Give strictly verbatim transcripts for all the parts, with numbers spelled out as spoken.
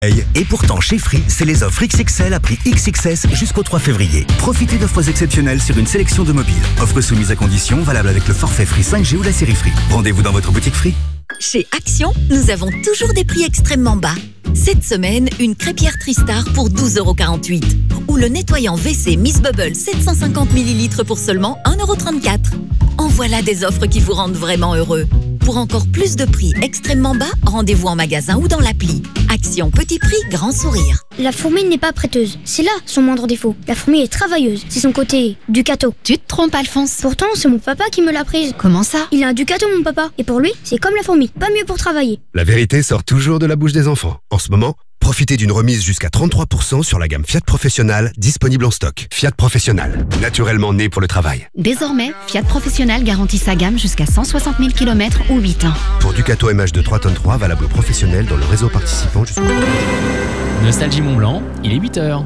Et pourtant, chez Free, c'est les offres X X L à prix X X S jusqu'au trois février. Profitez d'offres exceptionnelles sur une sélection de mobiles. Offres soumises à conditions, valables avec le forfait Free cinq G ou la série Free. Rendez-vous dans votre boutique Free. Chez Action, nous avons toujours des prix extrêmement bas. Cette semaine, une crêpière Tristar pour douze euros quarante-huit. Ou le nettoyant W C Miss Bubble sept cent cinquante millilitres pour seulement un euro trente-quatre. En voilà des offres qui vous rendent vraiment heureux. Pour encore plus de prix extrêmement bas, rendez-vous en magasin ou dans l'appli. Action petit prix, grand sourire. La fourmi n'est pas prêteuse. C'est là son moindre défaut. La fourmi est travailleuse. C'est son côté Ducato. Tu te trompes, Alphonse. Pourtant, c'est mon papa qui me l'a prise. Comment ça? Il a un Ducato, mon papa. Et pour lui, c'est comme la fourmi. Pas mieux pour travailler. La vérité sort toujours de la bouche des enfants. En ce moment, profitez d'une remise jusqu'à trente-trois pour cent sur la gamme Fiat Professional disponible en stock. Fiat Professional, naturellement né pour le travail. Désormais, Fiat Professional garantit sa gamme jusqu'à cent soixante mille kilomètres ou huit ans. Pour Ducato M H de trois tonnes trois, valable professionnel dans le réseau participant jusqu'au... Nostalgie Mont-Blanc, il est huit heures.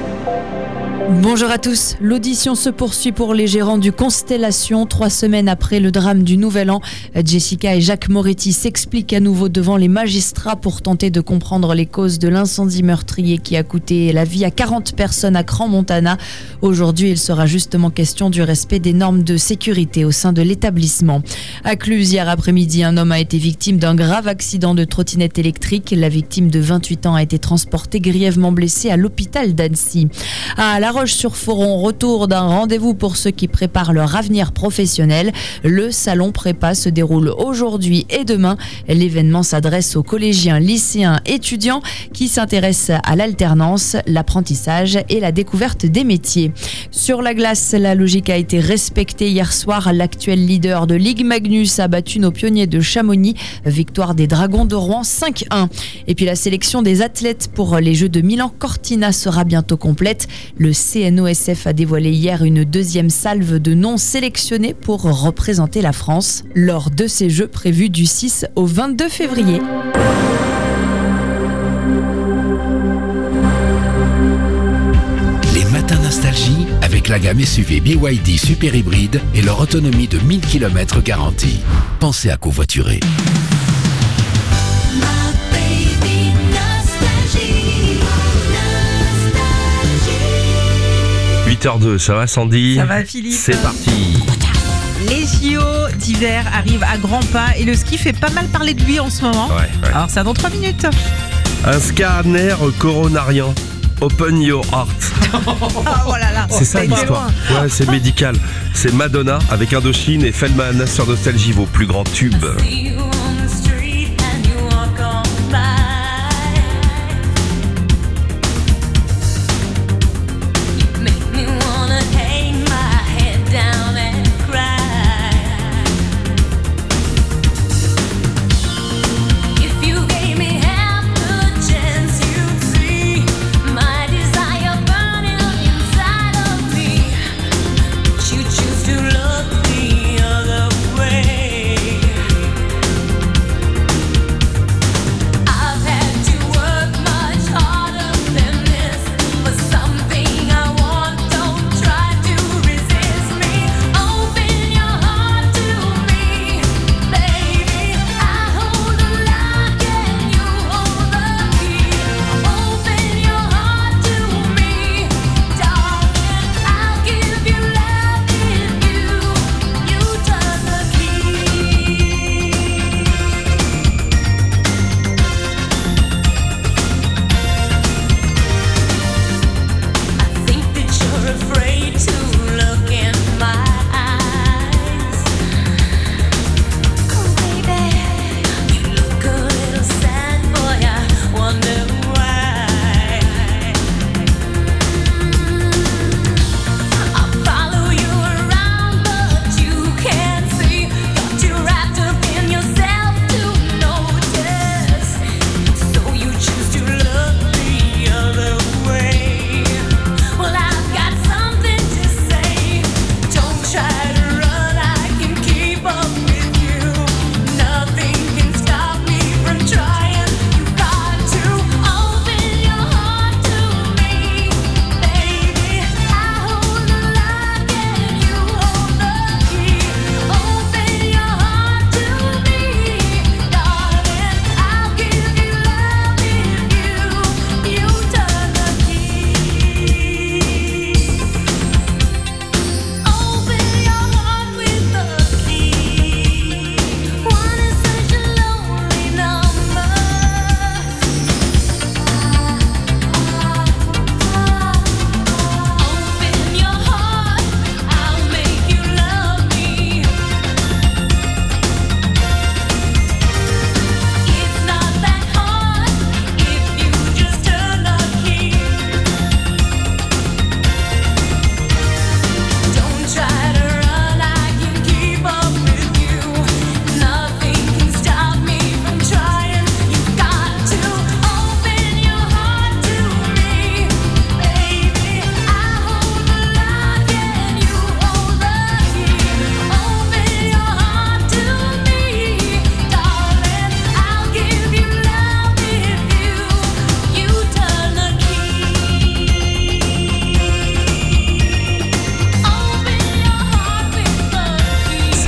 Bonjour à tous. L'audition se poursuit pour les gérants du Constellation. Trois semaines après le drame du Nouvel An, Jessica et Jacques Moretti s'expliquent à nouveau devant les magistrats pour tenter de comprendre les causes de l'incendie meurtrier qui a coûté la vie à quarante personnes à Crans-Montana. Aujourd'hui, il sera justement question du respect des normes de sécurité au sein de l'établissement. À Cluse, hier après-midi, un homme a été victime d'un grave accident de trottinette électrique. La victime de vingt-huit ans a été transportée grièvement blessée à l'hôpital d'Annecy. À La Roche-sur-Foron, retour d'un rendez-vous pour ceux qui préparent leur avenir professionnel. Le salon prépa se déroule aujourd'hui et demain. L'événement s'adresse aux collégiens, lycéens, étudiants qui s'intéressent à l'alternance, l'apprentissage et la découverte des métiers. Sur la glace, la logique a été respectée hier soir. L'actuel leader de Ligue Magnus a battu nos pionniers de Chamonix. Victoire des Dragons de Rouen cinq un. Et puis la sélection des athlètes pour les Jeux de Milan-Cortina sera bientôt complète. Le C N O S F a dévoilé hier une deuxième salve de noms sélectionnés pour représenter la France lors de ces Jeux prévus du six au vingt-deux février. Les matins nostalgie avec la gamme S U V B Y D Super Hybride et leur autonomie de mille kilomètres garantie. Pensez à covoiturer. huit heures deux, ça va Sandy? Ça va Philippe? C'est parti. Les J O d'hiver arrivent à grands pas et le ski fait pas mal parler de lui en ce moment. Ouais, ouais. Alors ça dans trois minutes. Un scanner coronarien. Open your heart. Ah, oh là là, c'est ça l'histoire. Ouais, c'est médical. C'est Madonna avec Indochine et Feldman sur Nostalgie, vos plus grands tubes.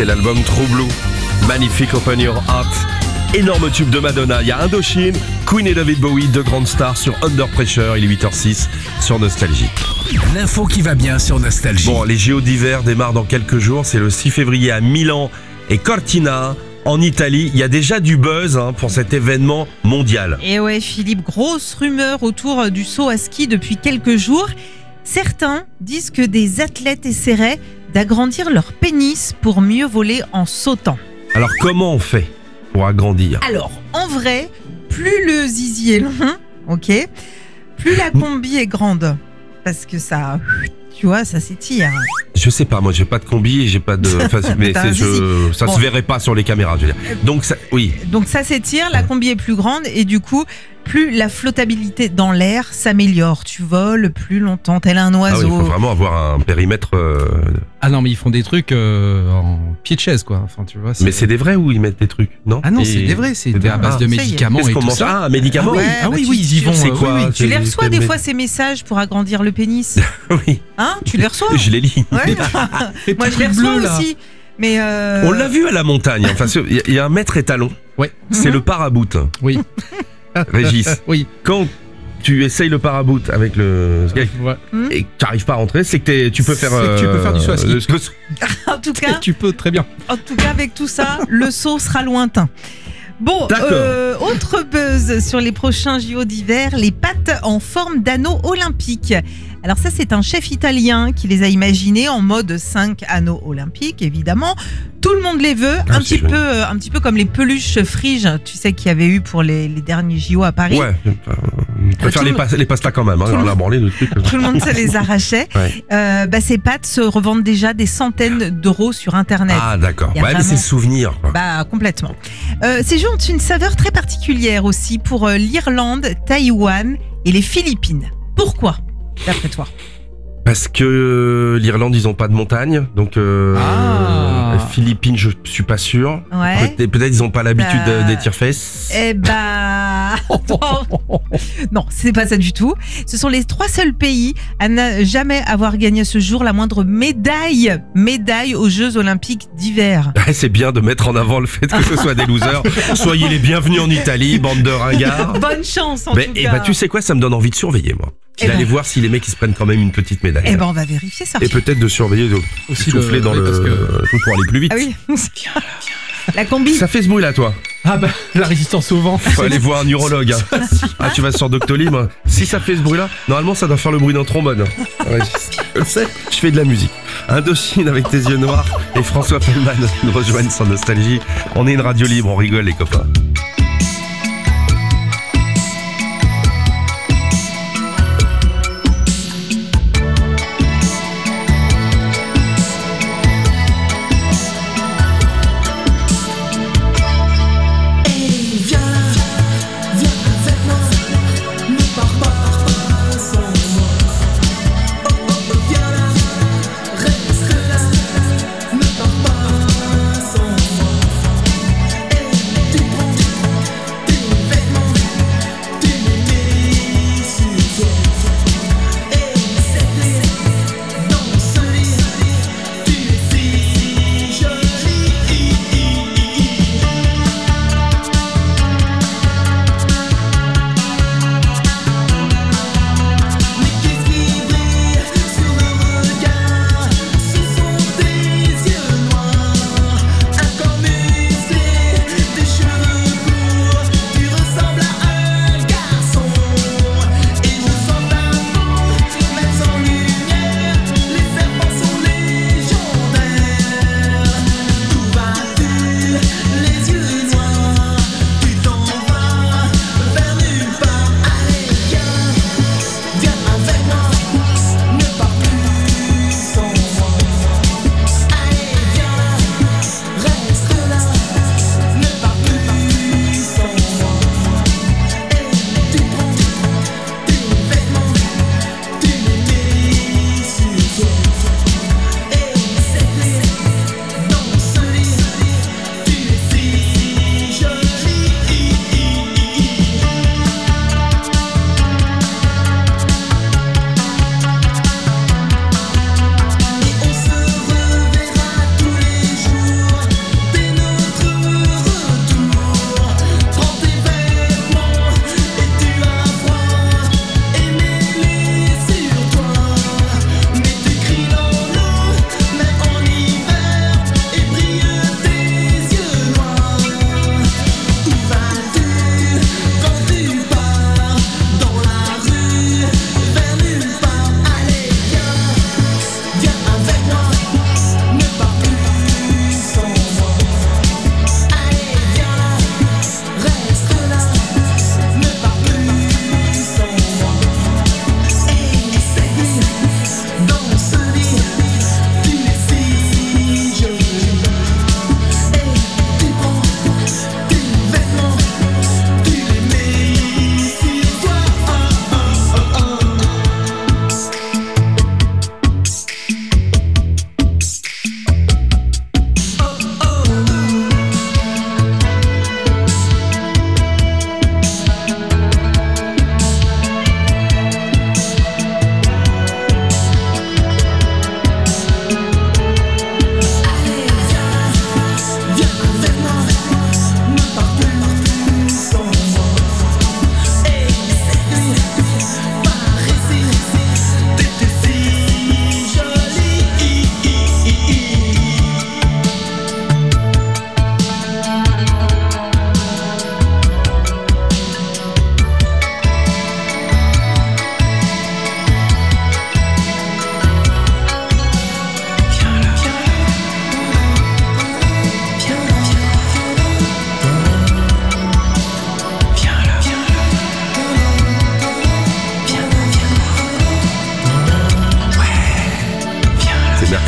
c'est l'album True Blue. Magnifique Open Your Heart. Énorme tube de Madonna. Il y a Indochine, Queen et David Bowie, deux grandes stars sur Under Pressure. Il est huit heures six sur Nostalgie. L'info qui va bien sur Nostalgie. Bon, les J O d'hiver démarrent dans quelques jours. C'est le six février à Milan et Cortina, en Italie. Il y a déjà du buzz hein, pour cet événement mondial. Et ouais, Philippe, grosse rumeur autour du saut à ski depuis quelques jours. Certains disent que des athlètes essaieraient d'agrandir leur pénis pour mieux voler en sautant. Alors, comment on fait pour agrandir? Alors, en vrai, plus le zizi est long, ok, plus la combi est grande. Parce que ça, tu vois, ça s'étire. Je sais pas, moi j'ai pas de combi et j'ai pas de. Enfin, mais c'est, je, ça bon. se verrait pas sur les caméras, je veux dire. Donc ça, oui. Donc ça s'étire, la combi est plus grande et du coup, plus la flottabilité dans l'air s'améliore. Tu voles plus longtemps, tel un oiseau. Ah oui, il faut vraiment avoir un périmètre. Euh... Ah non, mais ils font des trucs euh, en pied de chaise, quoi. Enfin, tu vois. C'est... Mais c'est des vrais ou ils mettent des trucs, non? Ah non, et... c'est des vrais, c'est, c'est à base ah, de médicaments et tout ça. Ah, médicaments. Ah oui, ah, oui, bah, oui, ils y vont. C'est quoi oui, oui. C'est Tu les reçois des mais... fois ces messages pour agrandir le pénis. Oui. Hein? Tu les reçois? Je les lis. Ouais. Moi, je les reçois bleus, aussi. Mais euh... On l'a vu à la montagne. Enfin, il y a un maître étalon. Ouais. C'est mm-hmm. le paraboot. Oui. Régis. Oui. Quand tu essayes le paraboot avec le ouais. et que tu n'arrives pas à rentrer, c'est que tu peux faire. Euh, tu peux faire du saut à ski. Le... En tout cas, tu peux très bien. En tout cas, avec tout ça, le saut sera lointain. Bon, euh, autre buzz sur les prochains J O d'hiver, les pâtes en forme d'anneau olympique. Alors ça, c'est un chef italien qui les a imaginées en mode cinq anneaux olympiques, évidemment. Tout le monde les veut, ah, un, petit peu, euh, un petit peu comme les peluches Frige, tu sais, qu'il y avait eu pour les, les derniers J O à Paris. Ouais, je préfère les, pas, les pastas quand même, hein, on a branlé le truc. Tout le monde se les arrachait. Ouais. Euh, bah, ces pâtes se revendent déjà des centaines d'euros sur Internet. Ah d'accord, ouais, vraiment... mais c'est souvenir. Quoi. Bah complètement. Euh, ces jeux ont une saveur très particulière aussi pour euh, l'Irlande, Taïwan et les Philippines. Pourquoi, d'après toi? Parce que l'Irlande, ils ont pas de montagne, donc euh, ah. les Philippines, je suis pas sûr. Ouais. Peut- peut-être ils ont pas l'habitude bah... des tire-fesses. Eh bah, non, c'est pas ça du tout. Ce sont les trois seuls pays à ne jamais avoir gagné à ce jour la moindre médaille, médaille aux Jeux Olympiques d'hiver. C'est bien de mettre en avant le fait que ce soit des losers. Soyez les bienvenus en Italie, bande de ringards. Bonne chance en Mais, tout et cas. Bah tu sais quoi, ça me donne envie de surveiller moi. Eh d'aller ben. voir si les mecs ils se prennent quand même une petite médaille. Eh ben on va vérifier ça. Et peut-être de surveiller, de aussi souffler le, dans oui, le que... pour aller plus vite. Ah oui. La combi. Ça fait ce bruit là toi. Ah bah la résistance au vent. Faut aller voir un urologue. Hein. Ah tu vas sur Doctolib. Si ça fait ce bruit là, normalement ça doit faire le bruit d'un trombone. Ouais, je le sais. Je fais de la musique. Indochine avec tes yeux noirs et François Fellman nous rejoignent sur Nostalgie. On est une radio libre, on rigole les copains. Ne pars pas sans moi. Et tu prends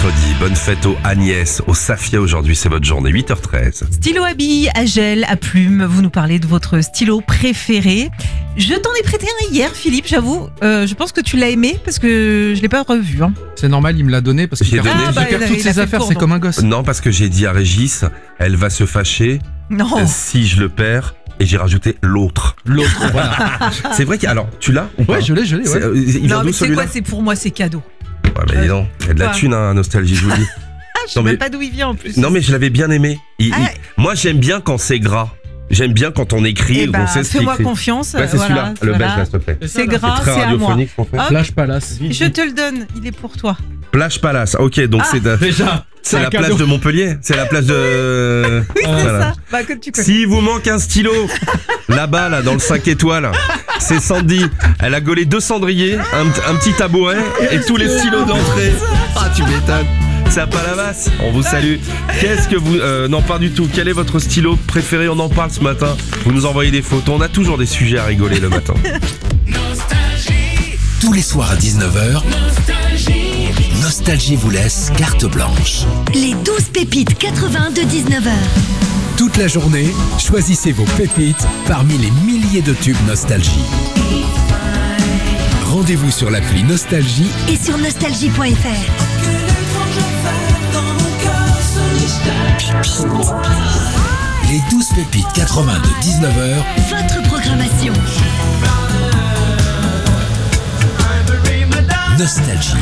mercredi. Bonne fête aux Agnès, aux Safia aujourd'hui, c'est votre journée, huit heures treize. Stylo à billes, à gel, à plumes, vous nous parlez de votre stylo préféré. Je t'en ai prêté un hier, Philippe, j'avoue. Euh, je pense que tu l'as aimé parce que je l'ai pas revu. Hein. C'est normal, il me l'a donné parce qu'il J'ai perd, donné. ah, bah, il a- toutes il a ses fait affaires, le c'est tour, comme un gosse. Non, parce que j'ai dit à Régis, elle va se fâcher Non. euh, si je le perds. Et j'ai rajouté l'autre. L'autre, voilà. C'est vrai qu'il alors tu l'as ou pas Ouais, je l'ai, je l'ai. C'est- Ouais. euh, Il vient Non, d'où mais c'est celui-là quoi? C'est pour moi, c'est cadeau. Ouais, bah dis donc, il y a de la Quoi thune, hein, Nostalgie, je vous le dis. Ah, je sais Non, mais- même pas d'où il vient en plus. Non, mais je l'avais bien aimé. Il- Ah. il- Moi, j'aime bien quand c'est gras. J'aime bien quand on écrit Eh et bah, qu'on sait ce qu'il fais-moi écrit. confiance. Ouais, c'est voilà, celui-là, le voilà. belge, là, s'il te plaît. C'est gras, très c'est à moi. radiophonique ce qu'on fait. Hop, Flash Palace. je te le donne, il est pour toi. Plage Palace, ok, donc Ah, c'est de- Déjà, c'est un la cadeau. plage de Montpellier. C'est la plage de. Oui, c'est Voilà. ça. Bah, que tu connais. S'il vous manque un stylo, là-bas, là, dans le cinq étoiles, c'est Sandy. Elle a gaulé deux cendriers, un, un petit tabouret et tous les stylos d'entrée. Ah, tu m'étonnes. C'est à Palavas. On vous salue. Qu'est-ce que vous... Euh, non, pas du tout. Quel est votre stylo préféré? On en parle ce matin. Vous nous envoyez des photos. On a toujours des sujets à rigoler le matin. Tous les soirs à dix-neuf heures, Nostalgie vous laisse carte blanche. Les douze pépites quatre-vingts de dix-neuf heures. Toute la journée, choisissez vos pépites parmi les milliers de tubes Nostalgie. Rendez-vous sur l'appli Nostalgie Et sur nostalgie point f r. les douze pépites quatre-vingts de dix-neuf heures. Votre programmation. Nostalgie.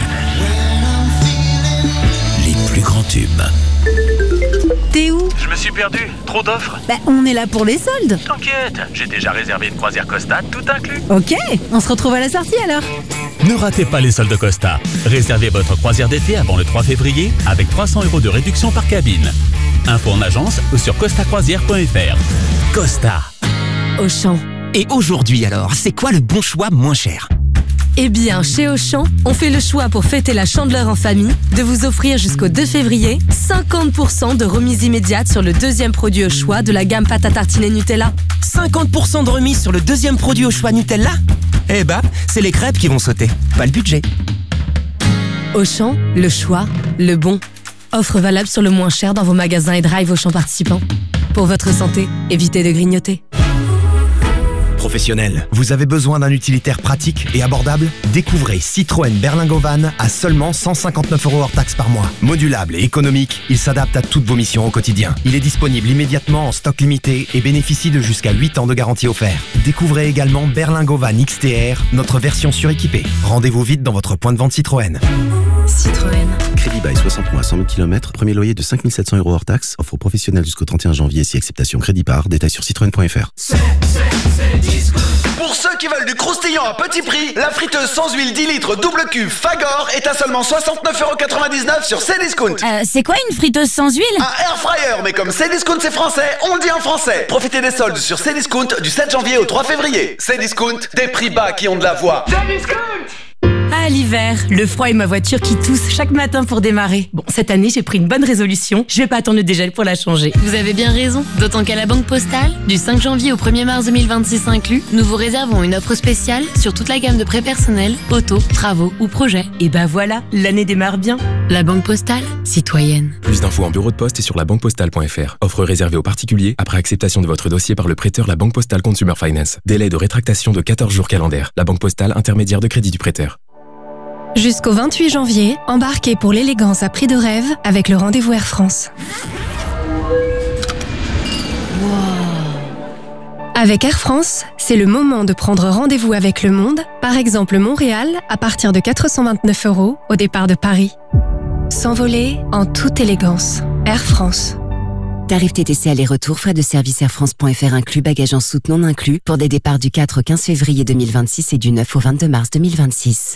Les plus grands tubes. T'es où? Je me suis perdu, trop d'offres. Bah, on est là pour les soldes. T'inquiète, j'ai déjà réservé une croisière Costa, tout inclus. Ok, on se retrouve à la sortie alors. Ne ratez pas les soldes Costa. Réservez votre croisière d'été avant le trois février avec trois cents euros de réduction par cabine. Info en agence ou sur costa croisière point f r. Costa. Auchan. Et aujourd'hui alors, c'est quoi le bon choix moins cher? Eh bien, chez Auchan, on fait le choix pour fêter la Chandeleur en famille de vous offrir jusqu'au deux février cinquante pour cent de remise immédiate sur le deuxième produit au choix de la gamme pâte à tartiner Nutella. cinquante pour cent de remise sur le deuxième produit au choix Nutella? Eh bah, c'est les crêpes qui vont sauter, pas le budget. Auchan, le choix, le bon. Offre valable sur le moins cher dans vos magasins et drive Auchan participants. Pour votre santé, évitez de grignoter. Professionnel, vous avez besoin d'un utilitaire pratique et abordable? Découvrez Citroën Berlingo Van à seulement cent cinquante-neuf euros hors taxes par mois. Modulable et économique, il s'adapte à toutes vos missions au quotidien. Il est disponible immédiatement en stock limité et bénéficie de jusqu'à huit ans de garantie offerte. Découvrez également Berlingo Van X T R, notre version suréquipée. Rendez-vous vite dans votre point de vente Citroën. Citroën. Crédit bail soixante mois, cent mille kilomètres, premier loyer de cinq mille sept cents euros hors taxes, offre aux professionnels jusqu'au trente et un janvier si acceptation crédit par, détail sur citroën point f r. Pour ceux qui veulent du croustillant à petit prix, la friteuse sans huile dix litres double cube Fagor est à seulement soixante-neuf euros quatre-vingt-dix-neuf sur Cdiscount. Euh, c'est quoi une friteuse sans huile? Un air fryer, mais comme Cdiscount c'est français, on le dit en français. Profitez des soldes sur Cdiscount du sept janvier au trois février. Cdiscount, des prix bas qui ont de la voix. Ah, l'hiver, le froid et ma voiture qui tousse chaque matin pour démarrer. Bon, cette année, j'ai pris une bonne résolution. Je vais pas attendre le dégel pour la changer. Vous avez bien raison, d'autant qu'à la Banque Postale, du cinq janvier au premier mars deux mille vingt-six inclus, nous vous réservons une offre spéciale sur toute la gamme de prêts personnels, auto, travaux ou projets. Et bah voilà, l'année démarre bien. La Banque Postale, citoyenne. Plus d'infos en bureau de poste et sur la banque postale point f r. Offre réservée aux particuliers après acceptation de votre dossier par le prêteur La Banque Postale Consumer Finance. Délai de rétractation de quatorze jours calendaires. La Banque Postale, intermédiaire de crédit du prêteur. Jusqu'au vingt-huit janvier, embarquez pour l'élégance à prix de rêve avec le rendez-vous Air France. Avec Air France, c'est le moment de prendre rendez-vous avec le monde, par exemple Montréal, à partir de quatre cent vingt-neuf euros au départ de Paris. S'envoler en toute élégance. Air France. Tarif T T C aller-retour, frais de service air france point f r inclus, bagages en soute non inclus, pour des départs du quatre au quinze février deux mille vingt-six et du neuf au vingt-deux mars deux mille vingt-six.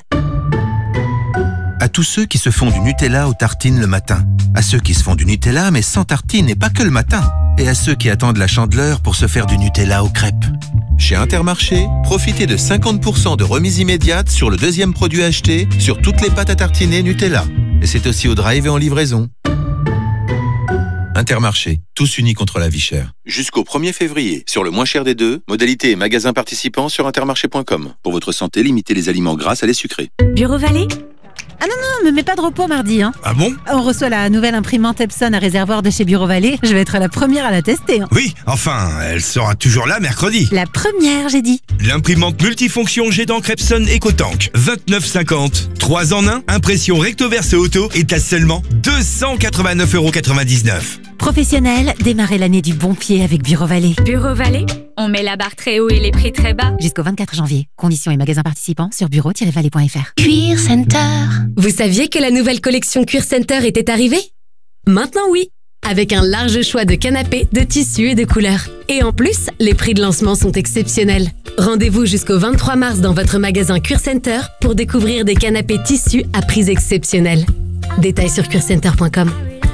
À tous ceux qui se font du Nutella aux tartines le matin. À ceux qui se font du Nutella mais sans tartines et pas que le matin. Et à ceux qui attendent la Chandeleur pour se faire du Nutella aux crêpes. Chez Intermarché, profitez de cinquante pour cent de remise immédiate sur le deuxième produit acheté sur toutes les pâtes à tartiner Nutella. Et c'est aussi au drive et en livraison. Intermarché, tous unis contre la vie chère. Jusqu'au premier février, sur le moins cher des deux, modalité et magasins participants sur intermarché point com. Pour votre santé, limitez les aliments gras à les sucrés. Bureau Vallée? Ah non, non, me mets pas de repos mardi. Hein. Ah bon? On reçoit la nouvelle imprimante Epson à réservoir de chez Bureau Vallée. Je vais être la première à la tester. Hein. Oui, enfin, elle sera toujours là mercredi. La première, j'ai dit. L'imprimante multifonction jet d'encre Epson EcoTank, vingt-neuf cinquante. trois en un, impression recto verso auto est à seulement deux cent quatre-vingt-neuf euros quatre-vingt-dix-neuf. Professionnel, démarrez l'année du bon pied avec Bureau Vallée. Bureau Vallée, on met la barre très haut et les prix très bas. Jusqu'au vingt-quatre janvier. Conditions et magasins participants sur bureau tiret vallée point f r. Cuir Center. Vous saviez que la nouvelle collection Cuir Center était arrivée? Maintenant oui, avec un large choix de canapés, de tissus et de couleurs. Et en plus, les prix de lancement sont exceptionnels. Rendez-vous jusqu'au vingt-trois mars dans votre magasin Cuir Center pour découvrir des canapés tissus à prix exceptionnels. Détails sur cuir center point com.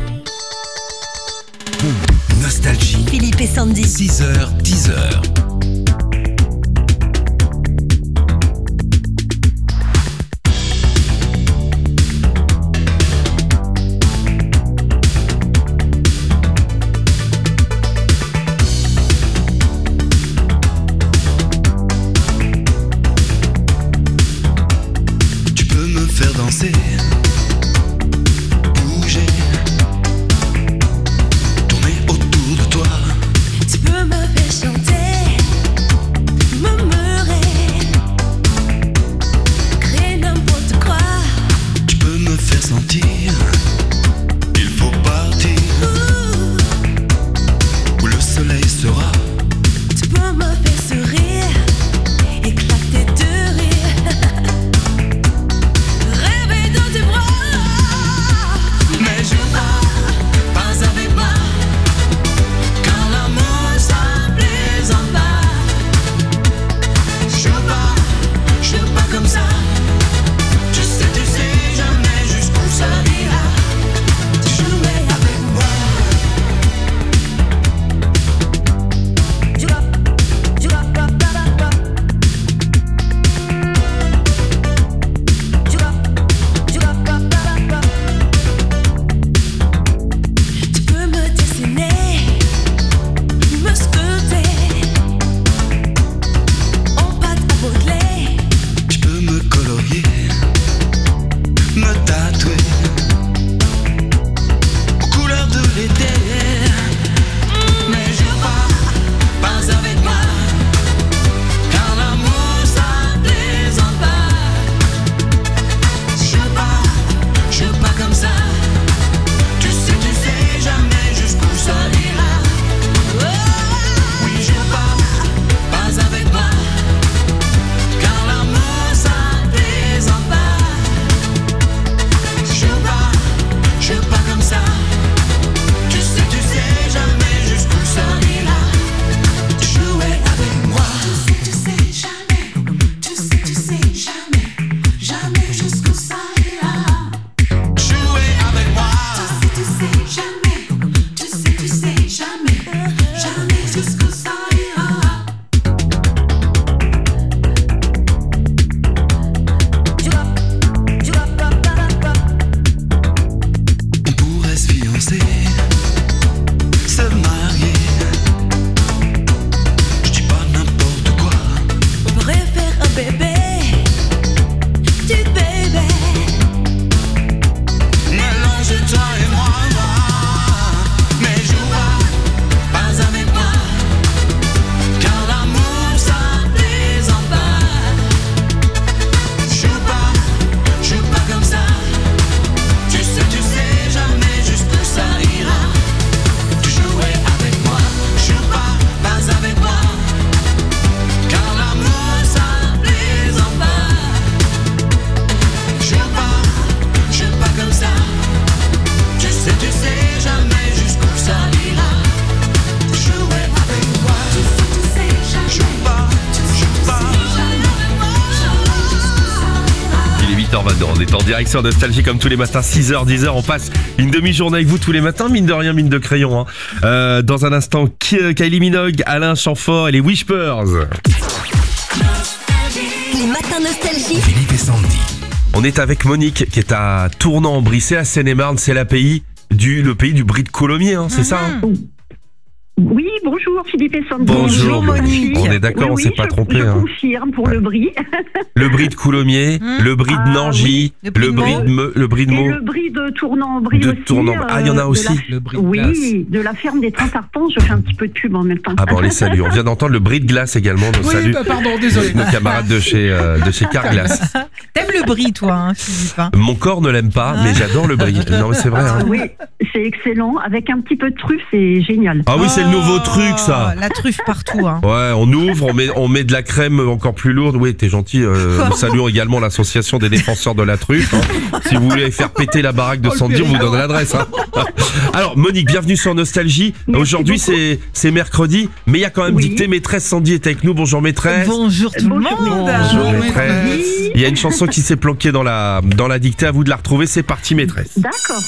Nostalgie. Philippe et Sandy. six heures, dix heures. Tu peux me faire danser, bouger, tourner autour de toi. Tu peux me faire chanter, murmurer, créer n'importe quoi. Tu peux me faire sentir, il faut partir, où le soleil sera. Tu peux me faire sourire, éclater de rire, rêver dans tes bras. Mais je pars, pas avec moi, car l'amour ça plaisante pas. Je pars, je pars comme ça. Tu sais, tu sais jamais jusqu'où ça ira. Tu jouais avec moi. Tu vas, tu vas, pas, pas, pas, pas. Tu vas, tu vas, pas, pas, pas, pas. Tu peux me dessiner, me sculpter, en pâte à modeler. Tu peux me colorier, me tatouer aux couleurs de l'été. Mais je pars, pas avec moi, car l'amour ça plaisante pas. Je pars, je pars comme ça. Tu sais, tu sais jamais jusqu'où ça ira. Oui, je pars, pas avec moi, car l'amour ça plaisante pas. Je pars, je pars comme ça. Tu sais, tu sais jamais jusqu'où ça ira. Jouer avec moi. Tu sais, tu sais jamais, tu sais, tu sais jamais, jamais jusqu'où ça ira. Jouer avec moi. Tu sais, tu sais jamais, tu sais, tu sais jamais, jamais jusqu'où ça ira. Tu vas, tu vas, pas, pas, pas. On pourrait se fiancer, se marier. Je dis pas n'importe quoi. On pourrait faire un bébé, du bébé. Mélange toi et moi, mais joue pas, pas avec moi, car l'amour ça plaisante pas. Joue pas, joue pas comme ça. Tu sais, tu sais jamais jusqu'où ça ira. Tu jouais avec moi, joue pas, pas avec moi, car l'amour ça plaisante pas. Joue pas, joue pas comme ça. Tu sais, tu sais jamais jusqu'où ça ira. Jouer avec moi. Tu sais, tu sais jamais, Joue pas, joue pas. Il est huit heures vingt-deux, on est en direct sur Nostalgie comme tous les matins, six heures, dix heures, on passe une demi-journée avec vous tous les matins, mine de rien, mine de crayon. Hein. Euh, dans un instant, Ki- Kylie Minogue, Alain Chamfort et les Whispers. Les matins Nostalgie. Philippe et Sandy. On est avec Monique qui est à Tournan-en-Brie, c'est à Seine-et-Marne, c'est la pays du, le pays du brie de Colomiers, hein, c'est ça hein? Oui, bonjour Philippe et Sandy. Bonjour Monique. On est d'accord, oui, on oui, s'est pas je, trompé. Je hein. confirme pour le brie. Le brie de Coulommiers, mmh. le brie de Nangy, ah, oui. le brie de Meaux, le brie de Meaux. Et le brie de Tournan-en-Brie de aussi. Tournan. Ah, il y en a aussi. La... Le brie de oui, glace. De la ferme des trente arpents, je fais un petit peu de pub en même temps. Ah bon, on les salue. On vient d'entendre le brie de glace également. Nos oui, salut. Bah pardon, désolé. Nos camarades de chez, euh, de chez Carglass. T'aimes le brie, toi, hein, Philippe hein. Mon corps ne l'aime pas, mais j'adore le brie. Non, mais c'est vrai. Hein. Oui, c'est excellent. Avec un petit peu de truffe, c'est génial. Ah oui, c'est le nouveau truc, ça. La truffe partout. Hein. Ouais, on ouvre, on met, on met de la crème encore plus lourde. Oui, t'es gentil. Euh, nous saluons également l'association des défenseurs de la truffe. Hein. Si vous voulez faire péter la baraque de Sandy, on vous donne l'adresse. Hein. Alors, Monique, bienvenue sur Nostalgie. Merci Aujourd'hui, c'est, c'est mercredi, mais il y a quand même oui. dictée. Maîtresse Sandy est avec nous. Bonjour, maîtresse. Bonjour tout le monde. Bonjour, maîtresse. Il y a une chanson qui s'est planquée dans la, dans la dictée. À vous de la retrouver. C'est parti, maîtresse. D'accord.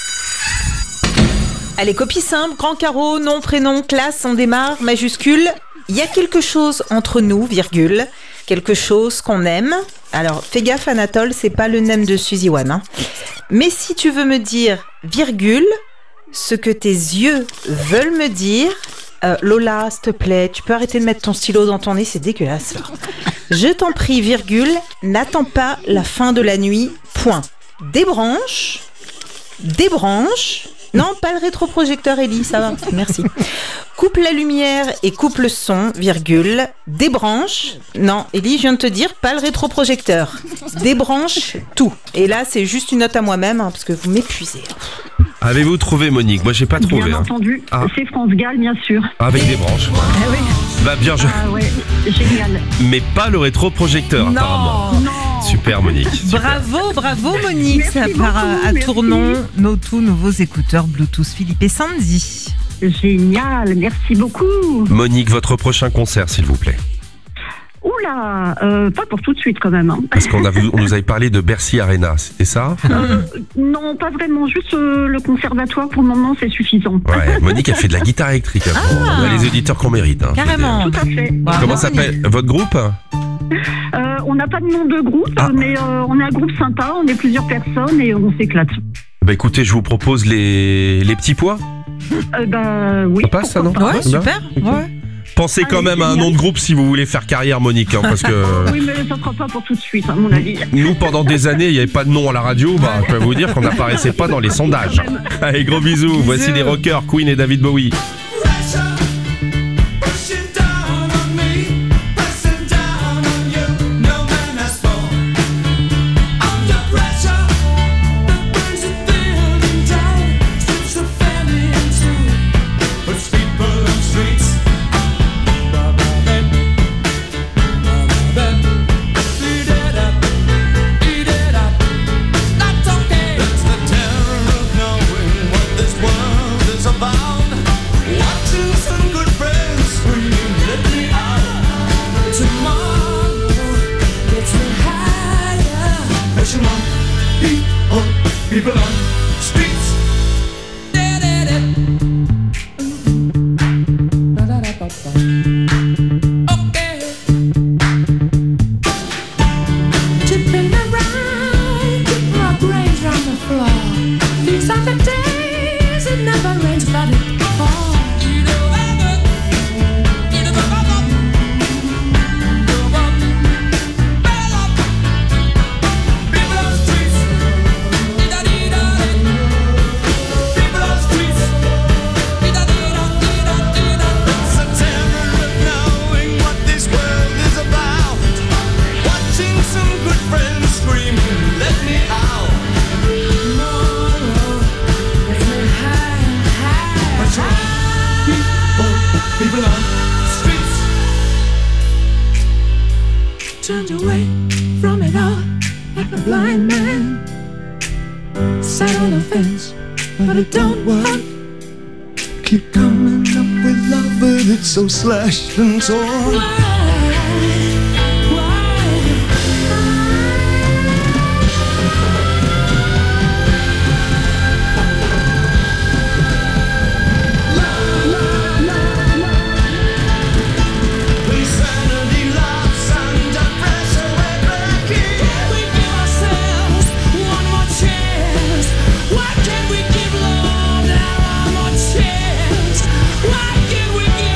Allez, copie simple, grand carreau, nom, prénom, classe, on démarre, majuscule. Il y a quelque chose entre nous, virgule, quelque chose qu'on aime. Alors, fais gaffe, Anatole, c'est pas le nem de Suzy One. Hein. Mais si tu veux me dire, virgule, ce que tes yeux veulent me dire, euh, Lola, s'il te plaît, tu peux arrêter de mettre ton stylo dans ton nez, c'est dégueulasse. Là. Je t'en prie, virgule, n'attends pas la fin de la nuit, point. Débranche, débranche. Non, pas le rétroprojecteur, Ellie, ça va, merci. Coupe la lumière et coupe le son, virgule. Débranche. Non, Ellie, je viens de te dire, pas le rétroprojecteur. Débranche tout. Et là, c'est juste une note à moi-même, hein, parce que vous m'épuisez. Avez-vous trouvé, Monique? Moi, j'ai pas trouvé. Bien hein. entendu, ah. c'est France Gall, bien sûr. Avec des branches. Ah oui. Bah, bien joué. Ah ouais, génial. Mais pas le rétroprojecteur, non, apparemment. Non. Super, Monique. Super. Bravo, bravo, Monique. Merci Ça beaucoup, part à, à merci. Tournon, nos tout nouveaux écouteurs Bluetooth Philippe et Sandy. Génial, merci beaucoup. Monique, votre prochain concert, s'il vous plaît. Oula, euh, pas pour tout de suite quand même. Hein. Parce qu'on a, on nous avait parlé de Bercy Arena, c'était ça euh, Non, pas vraiment, juste euh, le conservatoire pour le moment, c'est suffisant. Ouais, Monique, elle fait de la guitare électrique. Ah. On a les auditeurs qu'on mérite. Hein, carrément. Tout à fait. Comment bah, s'appelle votre groupe euh, On n'a pas de nom de groupe, ah. mais euh, on est un groupe sympa, on est plusieurs personnes et on s'éclate. Bah écoutez, je vous propose les, les petits pois. Euh, bah oui. Ça passe ça, non? Ouais, super. Okay. Ouais. Pensez quand Allez, même à un nom de groupe si vous voulez faire carrière, Monique, hein, parce que... Oui, mais ça ne sera pas pour tout de suite, à mon avis. Nous, pendant des années, il n'y avait pas de nom à la radio, bah, je peux vous dire qu'on n'apparaissait pas dans les sondages. Allez, gros bisous. bisous. Voici les rockers, Queen et David Bowie. People on streets. Okay. Tipping around, keep my brains on the floor. These are the days it never rains, but it falls. Turned away from it all like a blind man. Sat on the fence, but it don't work. Keep coming up with love, but it's so slashed and torn. Why can't we give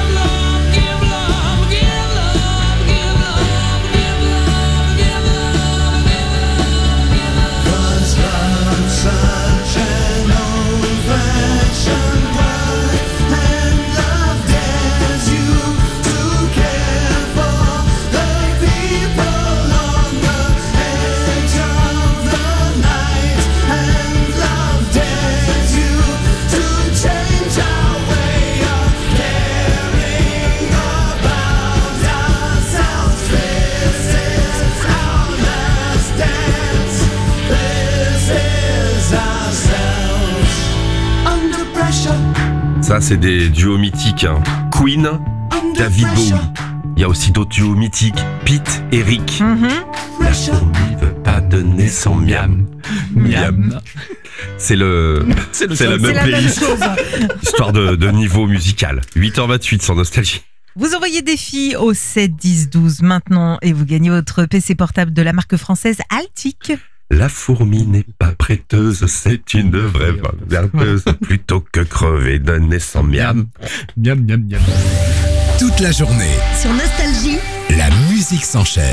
Ça, c'est des duos mythiques. Hein. Queen, David Bowie. Il y a aussi d'autres duos mythiques. Pete et Rick. Mm-hmm. La fourmi veut pas donner son miam. Miam. C'est le, c'est, le c'est la même playlist. Histoire de, de niveau musical. huit heures vingt-huit sur Nostalgie. Vous envoyez des filles au sept dix douze maintenant et vous gagnez votre P C portable de la marque française Altic. La fourmi n'est pas prêteuse, c'est une vraie verteuse. Plutôt que crever, donner son miam. Miam, miam, miam. Toute la journée. Sur Nostalgie. La musique s'enchaîne.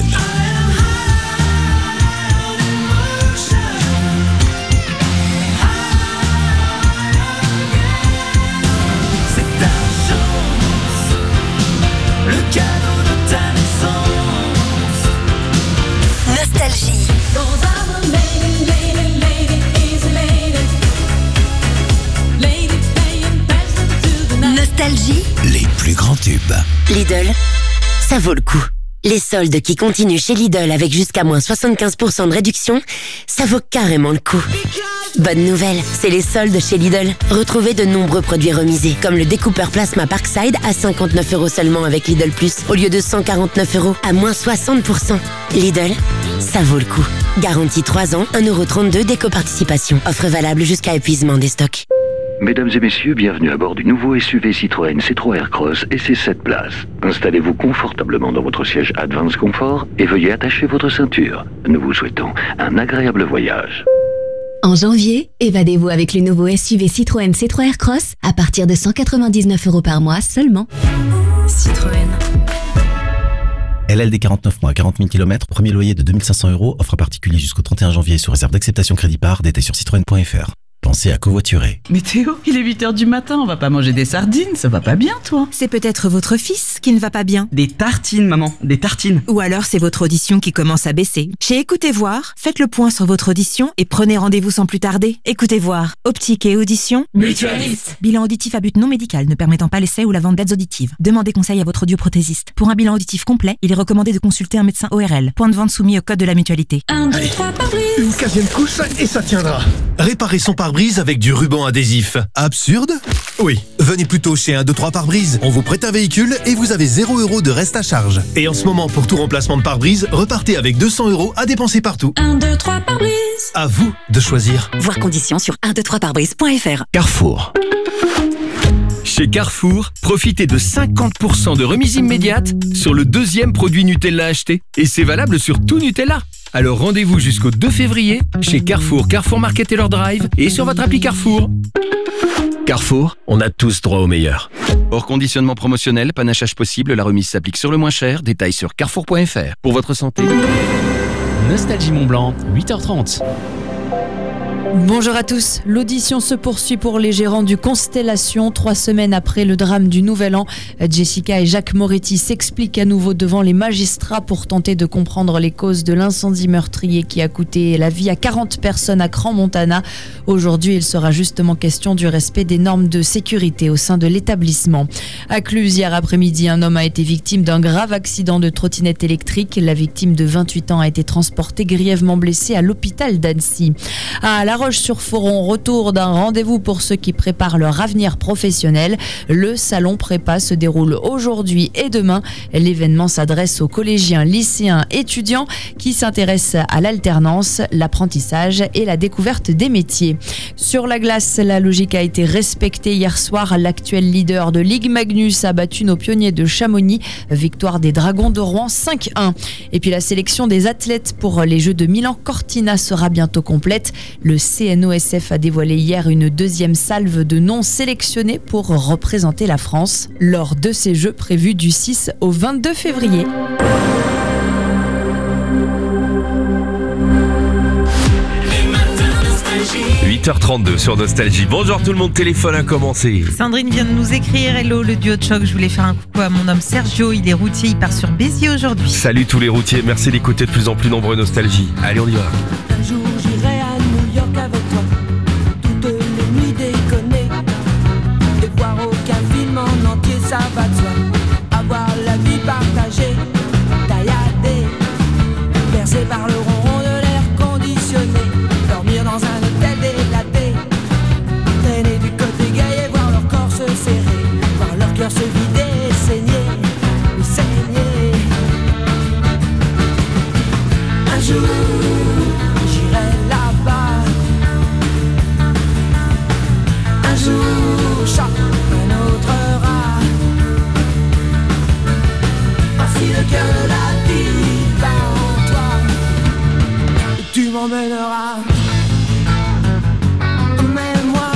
C'est ta chance, le cadeau de ta naissance. Nostalgie. Nostalgie. Les plus grands tubes. Lidl, ça vaut le coup. Les soldes qui continuent chez Lidl avec jusqu'à moins soixante-quinze pour cent de réduction, ça vaut carrément le coup. Bonne nouvelle, c'est les soldes chez Lidl. Retrouvez de nombreux produits remisés, comme le découpeur plasma Parkside à cinquante-neuf euros seulement avec Lidl Plus, au lieu de cent quarante-neuf euros à moins soixante pour cent. Lidl, ça vaut le coup. Garantie trois ans, un euro trente-deux d'éco-participation. Offre valable jusqu'à épuisement des stocks. Mesdames et messieurs, bienvenue à bord du nouveau S U V Citroën C trois Aircross et ses sept places. Installez-vous confortablement dans votre siège Advance Comfort et veuillez attacher votre ceinture. Nous vous souhaitons un agréable voyage. En janvier, évadez-vous avec le nouveau S U V Citroën C trois Aircross à partir de cent quatre-vingt-dix-neuf euros par mois seulement. Citroën. L L D quarante-neuf mois, quarante mille kilomètres, premier loyer de deux mille cinq cents euros, offre à particulier jusqu'au trente et un janvier sous réserve d'acceptation crédit par, détail sur citroën point f r. Pensez à covoiturer. Mais Théo, il est huit heures du matin, on va pas manger des sardines, ça va pas bien toi. C'est peut-être votre fils qui ne va pas bien. Des tartines maman, des tartines. Ou alors c'est votre audition qui commence à baisser. Chez Écoutez Voir, faites le point sur votre audition et prenez rendez-vous sans plus tarder. Écoutez Voir, optique et audition. Mutualiste. Bilan auditif à but non médical ne permettant pas l'essai ou la vente d'aides auditives. Demandez conseil à votre audioprothésiste. Pour un bilan auditif complet, il est recommandé de consulter un médecin O R L. Point de vente soumis au code de la mutualité. un, deux, trois, pare-brise. Une quinzième couche et ça tiendra. Réparer son pare-brise avec du ruban adhésif. Absurde? Oui. Venez plutôt chez un deux trois pare-brise. On vous prête un véhicule et vous avez zéro euros de reste à charge. Et en ce moment, pour tout remplacement de pare-brise, repartez avec deux cents euros à dépenser partout. un, deux, trois, pare-brise. À vous de choisir. Voir conditions sur un deux trois pare-brise point f r. Carrefour. Chez Carrefour, profitez de cinquante pour cent de remise immédiate sur le deuxième produit Nutella acheté. Et c'est valable sur tout Nutella. Alors rendez-vous jusqu'au deux février chez Carrefour, Carrefour Market Taylor Drive et sur votre appli Carrefour. Carrefour, on a tous droit au meilleur. Hors conditionnement promotionnel, panachage possible, la remise s'applique sur le moins cher. Détails sur carrefour point f r. Pour votre santé. Nostalgie Mont-Blanc, huit heures trente. Bonjour à tous. L'audition se poursuit pour les gérants du Constellation. Trois semaines après le drame du Nouvel An, Jessica et Jacques Moretti s'expliquent à nouveau devant les magistrats pour tenter de comprendre les causes de l'incendie meurtrier qui a coûté la vie à quarante personnes à Crans-Montana. Aujourd'hui, il sera justement question du respect des normes de sécurité au sein de l'établissement. À Cluse, hier après-midi, un homme a été victime d'un grave accident de trottinette électrique. La victime de vingt-huit ans a été transportée grièvement blessée à l'hôpital d'Annecy. À La Roche-sur-Foron, retour d'un rendez-vous pour ceux qui préparent leur avenir professionnel. Le salon prépa se déroule aujourd'hui et demain. L'événement s'adresse aux collégiens, lycéens, étudiants qui s'intéressent à l'alternance, l'apprentissage et la découverte des métiers. Sur la glace, la logique a été respectée hier soir. L'actuel leader de Ligue Magnus a battu nos pionniers de Chamonix. Victoire des Dragons de Rouen cinq un. Et puis la sélection des athlètes pour les Jeux de Milan-Cortina sera bientôt complète. Le C N O S F a dévoilé hier une deuxième salve de noms sélectionnés pour représenter la France lors de ces Jeux prévus du six au vingt-deux février. huit heures trente-deux sur Nostalgie. Bonjour tout le monde, téléphone a commencé. Sandrine vient de nous écrire. Hello, le duo de choc. Je voulais faire un coucou à mon homme Sergio. Il est routier, il part sur Béziers aujourd'hui. Salut tous les routiers, merci d'écouter de plus en plus nombreux Nostalgie. Allez, on y va. Un jour j'irai à New York avec toi, toutes les nuits déconner, et voir aucun film en entier, ça va de soi. Avoir la vie partagée, tailladée, bercée par le ronron de l'air conditionné, dormir dans un hôtel délaté, traîner du côté gay et voir leur corps se serrer. m'emmèneras. Emmène-moi.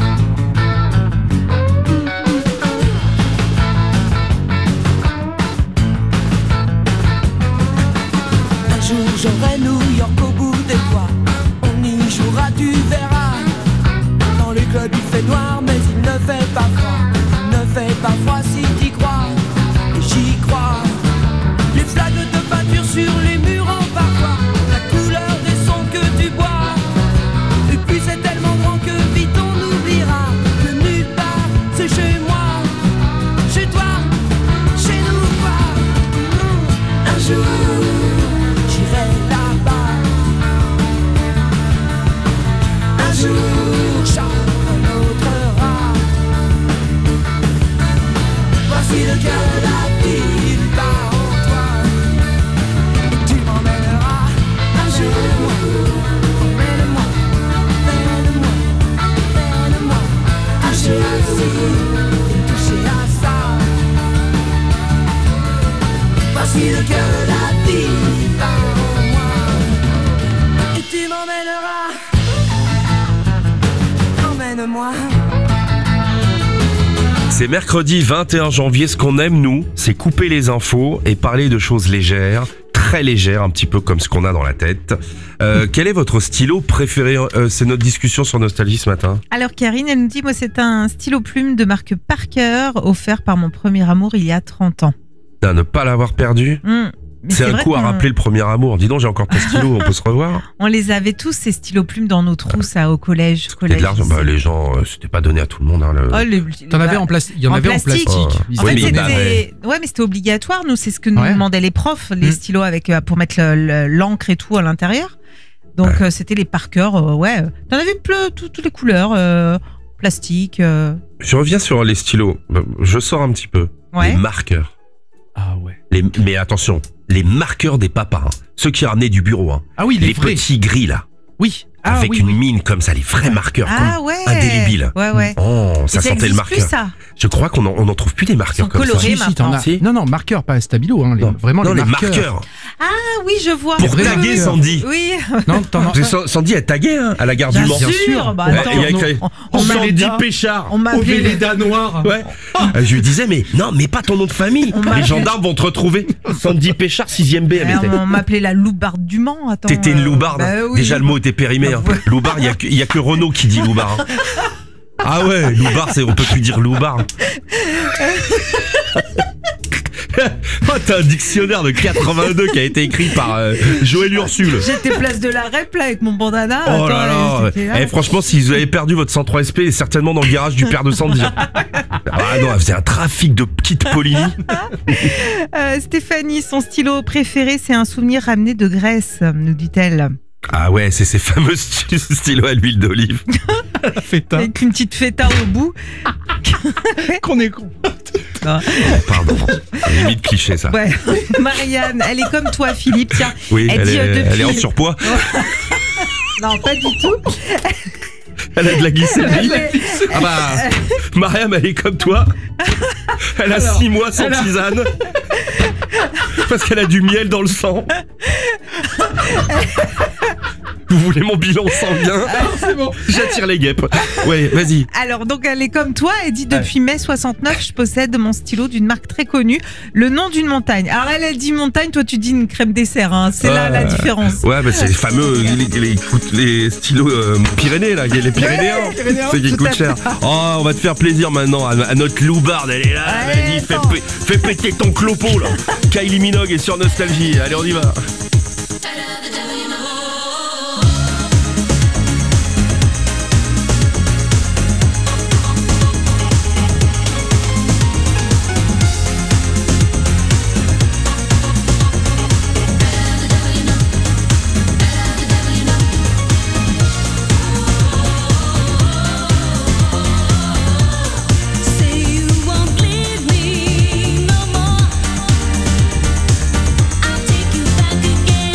Un jour j'aurai New York au bout des doigts. On y jouera, tu verras. Dans les clubs il fait noir mais il ne fait pas froid. Il ne fait pas froid si t'y crois. Et j'y crois. Les flaques de peinture sur les murs en parfois. La couleur des sons que tu bois. Et puis c'est tellement grand que vite on oubliera que nulle part c'est chez moi. Chez toi, chez nous quoi. Un jour j'irai là-bas. Un jour chante un autre rat. Voici le cœur de la ville bat en toi. Et tu m'emmèneras un jour. Emmène-moi, emmène-moi, emmène-moi. Toucher à ci, toucher à ça. Voici le cœur de la ville bat en moi. Et tu m'emmèneras. Emmène-moi. C'est mercredi vingt et un janvier, ce qu'on aime nous, c'est couper les infos et parler de choses légères, très légères, un petit peu comme ce qu'on a dans la tête. Euh, quel est votre stylo préféré ? euh, C'est notre discussion sur Nostalgie ce matin. Alors Karine, elle nous dit, moi c'est un stylo plume de marque Parker, offert par mon premier amour il y a trente ans. À ne pas l'avoir perdu Mmh. Mais C'est un vrai coup à qu'on- rappeler le premier amour. Dis donc, j'ai encore ton stylo, on peut se revoir. On les avait tous ces stylos plumes dans nos trousses à- au collège. Et collège de l'argent, bah, les gens, euh, c'était pas donné à tout le monde. Hein, le... Oh, les- T'en avais en plastique. Il y en avait en plastique. En Oui, fait, mais c'était... bah, ouais. Ouais, mais c'était obligatoire. Nous, c'est ce que nous Ouais. demandaient les profs, les Mm. stylos avec euh, pour mettre le- le- l'encre et tout à l'intérieur. Donc, euh, c'était les Parker. euh, ouais, t'en avais pleu, tout- toutes les couleurs, euh, plastique. euh. Je reviens sur les stylos. Je sors un petit peu. Ouais. Les marqueurs. Ah ouais. Les, mais attention, les marqueurs des papas. Hein. Ceux qui ramenaient du bureau. Hein. Ah oui, les vrais. petits gris là. Oui. Ah avec oui, une oui. mine comme ça, les vrais marqueurs. Ah comme ouais. indélébiles. Ouais, ouais. Oh, Et ça sentait le existe marqueur. plus, ça. Je crois qu'on en, on en trouve plus des marqueurs Ils sont comme colorés ça. Si, si, t'en as. Si. Non, non, marqueur, pas stabilo. Hein, les- Non. Vraiment Non, les, les marqueurs. Ah oui, je vois. Pour vrais taguer marqueurs. Sandy. Oui. Non, t'en as. Parce que Sa- Sandy, elle taguait hein, à la gare Bien du Mans. sûr. Bah, Ouais, attends, et il y a nous- écrit on- on m'a- Sandy Péchard. On m'a appelé le- Véleda noir. Ouais. Euh, Je lui disais, mais non, mais pas ton nom de famille. On m'a Les appelé- gendarmes vont te retrouver. Sandy Péchard, sixième B. elle Alors, mettait. on m'appelait la loubarde du Mans. Attends. T'étais une euh, loubarde. bah oui. Déjà, le mot était périmé. Hein. Loubard, il y a que- il y, a que Renaud qui dit loubard. Hein. Ah ouais, loubard, c'est, on peut plus dire loubard. Oh, t'as un dictionnaire de quatre-vingt-deux qui a été écrit par euh, Joël Ursule. J'étais place de la Rep là avec mon bandana. Oh Attends, là là. j'étais là. Eh, franchement, si vous avez perdu votre cent trois S P, certainement dans le garage du père de Sandy. Ah non, elle faisait un trafic de kit Polini. Euh, Stéphanie, son stylo préféré, c'est un souvenir ramené de Grèce, nous dit-elle. Ah ouais, c'est ces fameux st- stylos à l'huile d'olive. Feta. Avec une petite feta au bout. Qu'on est con. Non. Pardon, c'est limite cliché ça. Ouais. Marianne, elle est comme toi, Philippe. Tiens, Oui, elle, dit est, euh, depuis... elle est en surpoids. Non, pas du tout. Elle a de la glycémie. Elle est- Ah bah, Mariam, elle est comme toi. Elle a Alors, six mois sans alors- tisane. Parce qu'elle a du miel dans le sang. Vous voulez mon bilan sanguin? C'est bon. J'attire les guêpes. Ouais, vas-y. Alors, donc, elle est comme toi. Elle dit depuis mai soixante-neuf, je possède mon stylo d'une marque très connue, le nom d'une montagne. Alors, elle, elle dit montagne, toi, tu dis une crème dessert. Hein. C'est là Euh, la différence. Ouais, bah c'est les fameux les, les, les, les stylos euh, Pyrénées, là, les Pyrénéens. Ouais, Pyrénéens, C'est qui tout coûte à cher. fait. Oh, on va te faire plaisir maintenant à, à notre loubarde. Elle est là. Ouais, Vas-y, fais, attends. pé- fais péter ton clopo, là. Kylie Minogue est sur Nostalgie. Allez, on y va. Say you won't leave me no more. I'll take you back again.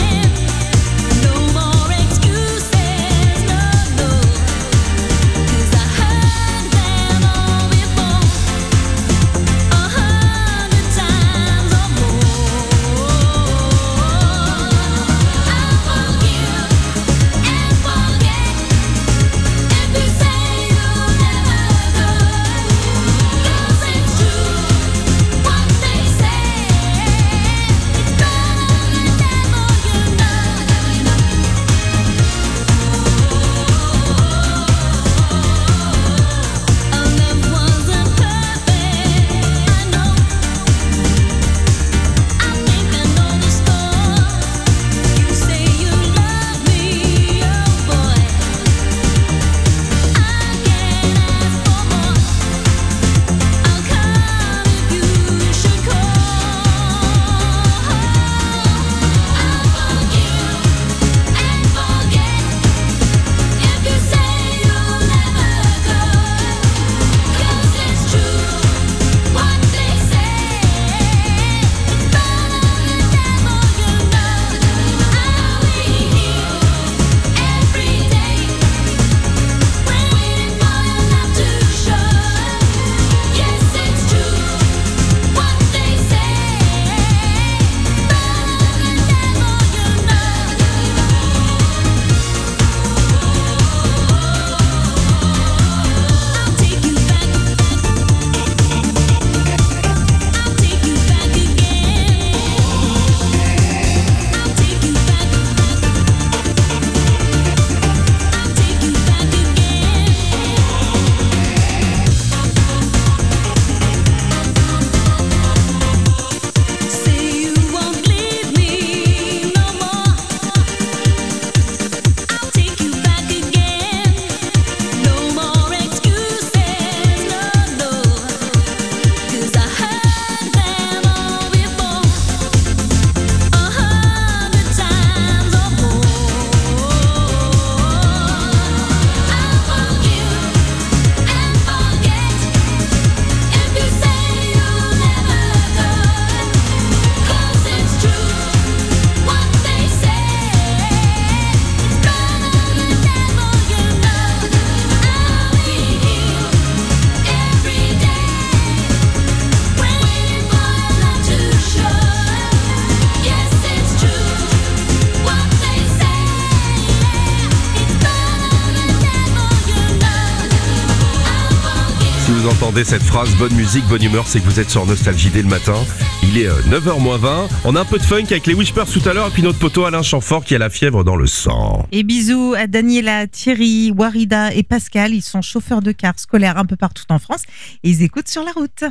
vous entendez cette phrase, bonne musique, bonne humeur, c'est que vous êtes sur Nostalgie dès le matin. Il est neuf heures moins vingt. On a un peu de funk avec les Whispers tout à l'heure et puis notre poteau Alain Chamfort qui a la fièvre dans le sang. Et bisous à Daniela, Thierry, Warida et Pascal. Ils sont chauffeurs de cars scolaires un peu partout en France et ils écoutent sur la route.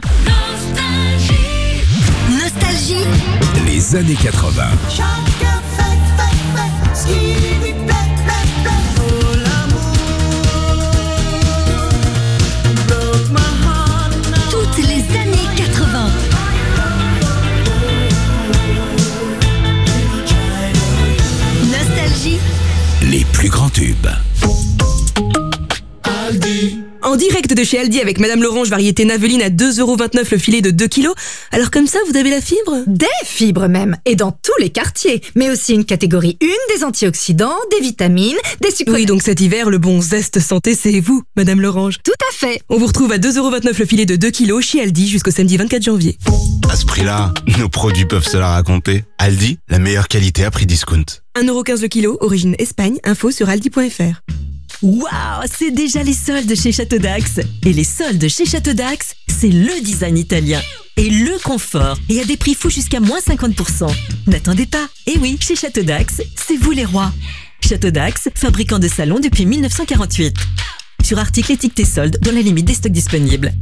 Nostalgie. Les années quatre-vingts. Chacun fait, fait, fait ce qui lui plaît, plaît, plaît. Oh l'amour, broke my heart now. Toutes les années quatre-vingts. Nostalgie. Les plus grands tubes. En direct de chez Aldi avec Madame Lorange, variété Naveline à deux euros vingt-neuf le filet de deux kilos. Alors comme ça, vous avez la fibre ? Des fibres même, et dans tous les quartiers. Mais aussi une catégorie un, des antioxydants, des vitamines, des sucres... Oui, donc cet hiver, le bon zeste santé, c'est vous, Madame Lorange. Tout à fait. On vous retrouve à deux euros vingt-neuf le filet de deux kilos chez Aldi jusqu'au samedi vingt-quatre janvier. À ce prix-là, nos produits peuvent se la raconter. Aldi, la meilleure qualité à prix discount. un euro quinze le kilo, origine Espagne, info sur aldi point fr. Waouh, c'est déjà les soldes chez Château d'Axe. Et les soldes chez Château d'Axe, c'est le design italien et le confort. Et à des prix fous jusqu'à moins cinquante pour cent. N'attendez pas. Et oui, chez Château d'Axe, c'est vous les rois. Château d'Axe, fabricant de salons depuis mille neuf cent quarante-huit. Sur articles étiquetés soldes dans la limite des stocks disponibles.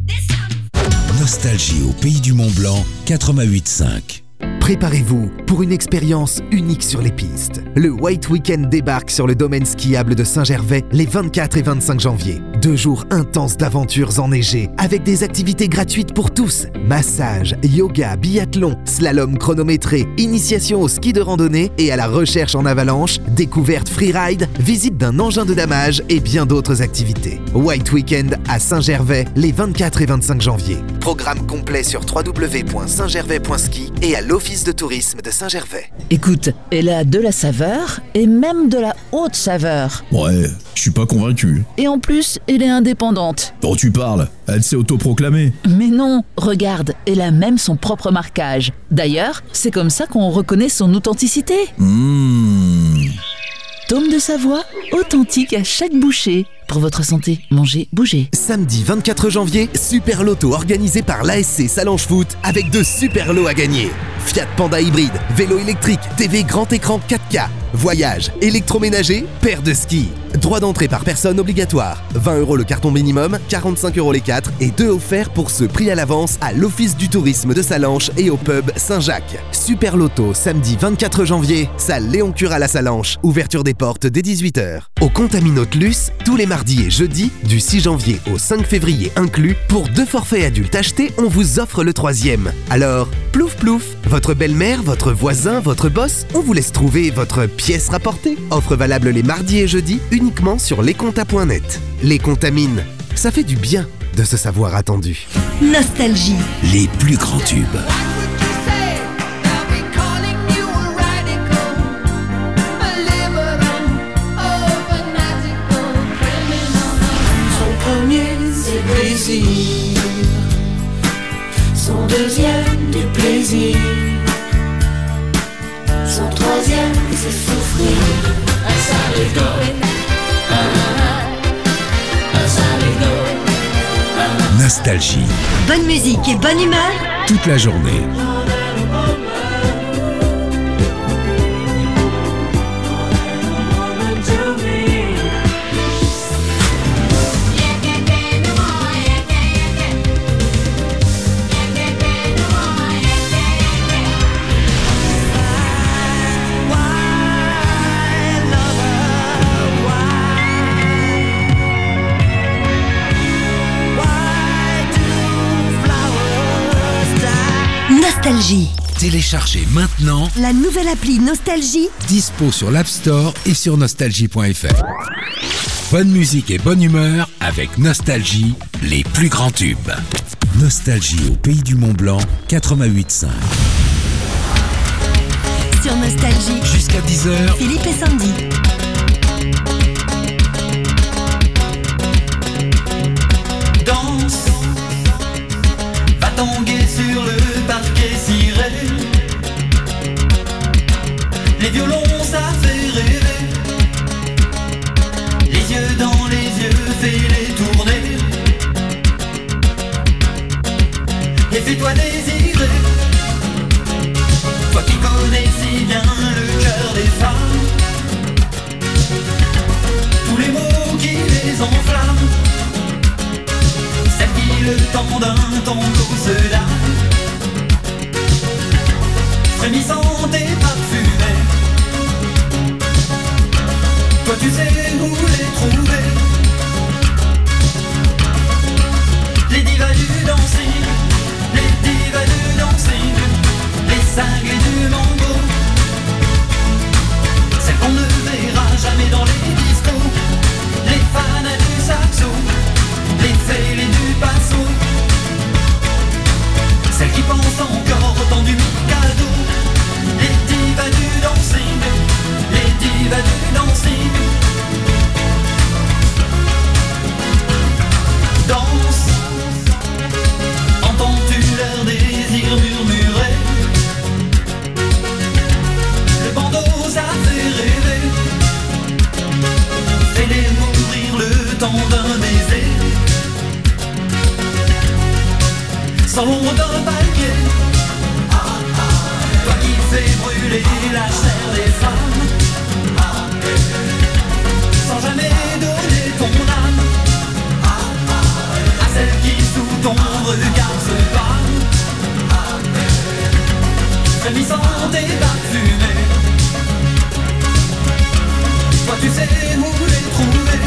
Nostalgie au pays du Mont Blanc, quatre-vingt-huit cinq. Préparez-vous pour une expérience unique sur les pistes. Le White Weekend débarque sur le domaine skiable de Saint-Gervais les vingt-quatre et vingt-cinq janvier. Deux jours intenses d'aventures enneigées avec des activités gratuites pour tous. Massage, yoga, biathlon, slalom chronométré, initiation au ski de randonnée et à la recherche en avalanche, découverte freeride, visite d'un engin de damage et bien d'autres activités. White Weekend à Saint-Gervais les vingt-quatre et vingt-cinq janvier. Programme complet sur w w w point saint gervais point ski et à l'Office de tourisme de Saint-Gervais. Écoute, elle a de la saveur et même de la haute saveur. Ouais, je suis pas convaincu. Et en plus, elle est indépendante. Oh, tu parles, elle s'est autoproclamée. Mais non, regarde, elle a même son propre marquage. D'ailleurs, c'est comme ça qu'on reconnaît son authenticité. Mmh. Tome de Savoie, authentique à chaque bouchée. Pour votre santé, mangez, bougez. Samedi vingt-quatre janvier, Super Loto organisé par l'A S C Salange Foot avec de super lots à gagner. Fiat Panda hybride, vélo électrique, T V grand écran quatre K, voyage, électroménager, paire de skis. Droit d'entrée par personne obligatoire. vingt euros le carton minimum, quarante-cinq euros les quatre et deux offerts pour ce prix à l'avance à l'Office du tourisme de Salanches et au pub Saint-Jacques. Super Loto, samedi vingt-quatre janvier, salle Léon Cura la Salanche, ouverture des portes dès dix-huit heures. Au Contaminot Luce, tous les mardi et jeudi, du six janvier au cinq février inclus, pour deux forfaits adultes achetés, on vous offre le troisième. Alors, plouf plouf, votre belle-mère, votre voisin, votre boss, on vous laisse trouver votre pièce rapportée. Offre valable les mardis et jeudis, uniquement sur lescontas point net. Les Contamines, ça fait du bien de se savoir attendu. Nostalgie. Les plus grands tubes. Son deuxième, du plaisir. Son troisième, c'est souffrir. Un sale ego. Un sale ego. Nostalgie. Bonne musique et bonne humeur. Toute la journée. Nostalgie. Téléchargez maintenant La nouvelle appli Nostalgie. dispo sur l'App Store et sur nostalgie point f r. Bonne musique et bonne humeur avec Nostalgie, les plus grands tubes. Nostalgie au pays du Mont Blanc, quatre-vingt-huit cinq. Sur Nostalgie. Jusqu'à dix heures. Philippe et Sandy. Danse, va tanguer sur le parquet ciré. Les violons ça fait rêver. Les yeux dans les yeux, fais-les tourner. temps d'un tango se lave, frémissante et parfumée. Toi tu sais où les trouver, les divas du dancing, les divas du dancing, les cinglés du mango, celles qu'on ne verra jamais dans les discos, les fans du saxo, les fêlés du passo, celles qui pensent encore au temps du Mikado, les divas du dancing, les divas du dancing. Danse, entends-tu leur désir murmurer? Le bandeau ça fait rêver, fais-les mourir le temps d'un baiser, sans l'ombre d'un palier. Toi qui fais brûler la chair des femmes, sans jamais donner ton âme à celle qui sous ton regard se parle, frémissante et parfumée. Toi tu sais où les trouver,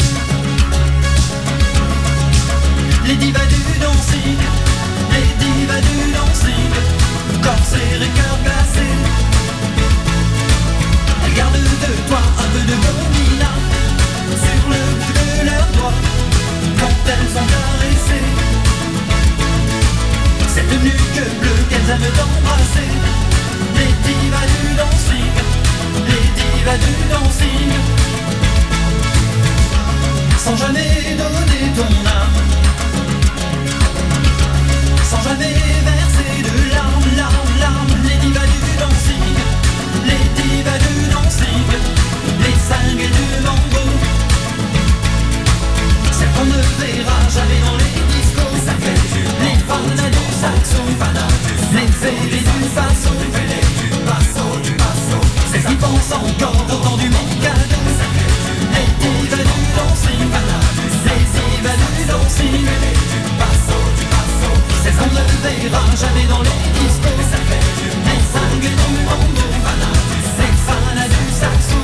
les divas du dancing, les divas du dancing, corsaires et cœur glacé. Elles gardent de toi un peu de gomina sur le bout de leurs doigts quand elles sont caressées. Cette nuque bleue qu'elles aiment d'embrasser, les divas du dancing, les divas du dancing, sans jamais donner ton âme, sans jamais verser de larmes, larmes, larmes. Les divas du dancing, les divas du dancing, les cinglés du mango, celles qu'on ne verra jamais dans les discos, les fans du saxo, les fêlés du passo, celles qui pensent encore au temps du Mikado, les divas du dancing, les divas du dancing, celles qu'on ne verra jamais dans les discos, les cinglés du mango, les fans du saxo,